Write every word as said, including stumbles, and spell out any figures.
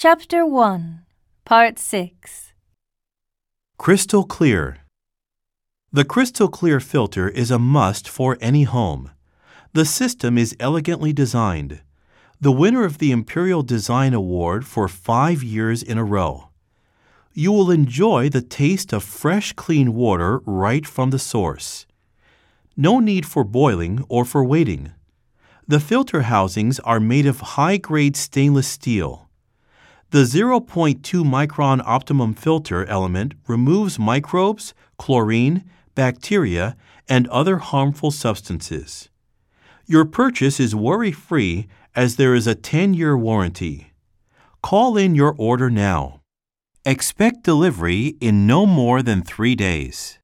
Chapter one, Part six. Crystal Clear. The Crystal Clear filter is a must for any home. The system is elegantly designed. The winner of the Imperial Design Award for five years in a row. You will enjoy the taste of fresh, clean water right from the source. No need for boiling or for waiting. The filter housings are made of high-grade stainless steel. The zero point two micron optimum filter element removes microbes, chlorine, bacteria, and other harmful substances. Your purchase is worry-free as there is a ten-year warranty. Call in your order now. Expect delivery in no more than three days.